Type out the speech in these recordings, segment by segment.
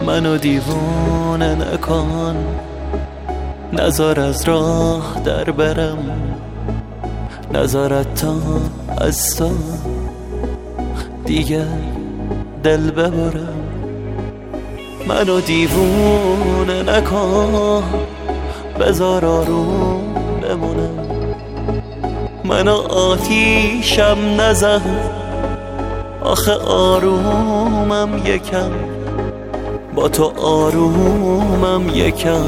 منو دیوونه نکن، نذار از راه در برم، نذارت تا از تو دیگه دل ببرم. منو دیوونه نکن، بذار آروم بمونم. منو آتیشم نزن، آخه آرومم یکم، با تو آرومم یکم.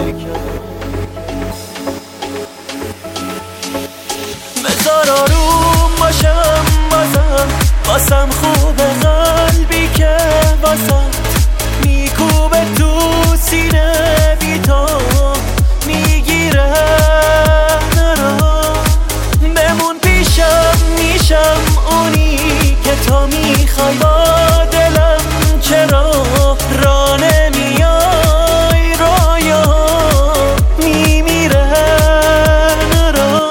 بذار آروم باشم بازم، واسم خوبه قلبی که واسم میکوبه تو سینه، بی تو میگیره نرا. بمون پیشم، میشم اونی که تو میخوای، با دلم چرا را نمیای، رایا میمیره نرا.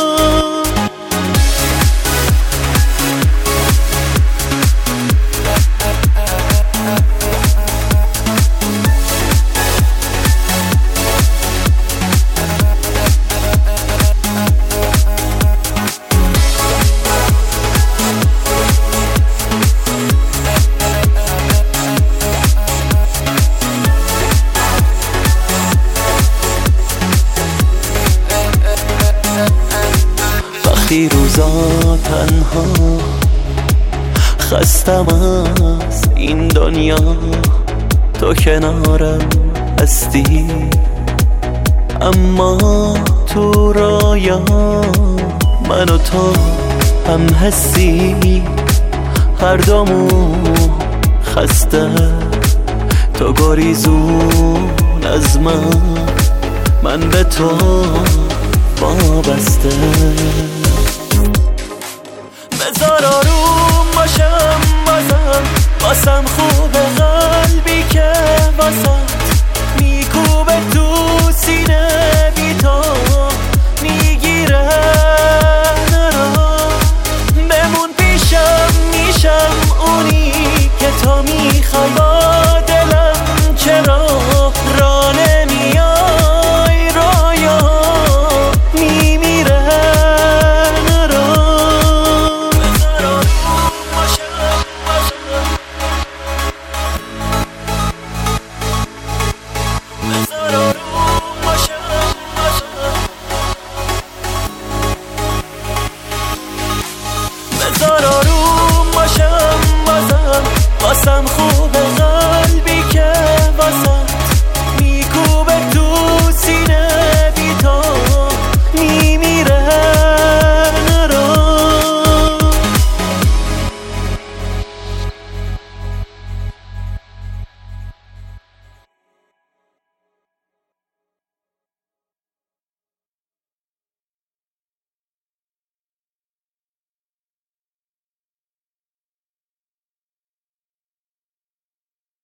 وقتی روزا تنها خستم از این دنیا، تو کنارم هستی، اما تو رایا من و تو هم هستی. هر دومون خسته، تو گریزون از من به تو وابسته. بذار آروم باشم بازم، واسم خوبه قلبی که واسط میکوبه تو سینه، بی تو میگیره نرا. بمون پیشم، میشم اونی که تو میخوای، با دلم چرا را نمیای، رایا میمیره نرا. بذار آروم باشم بذار آروم باشم بذار آروم باشم بازم، واسم خوبه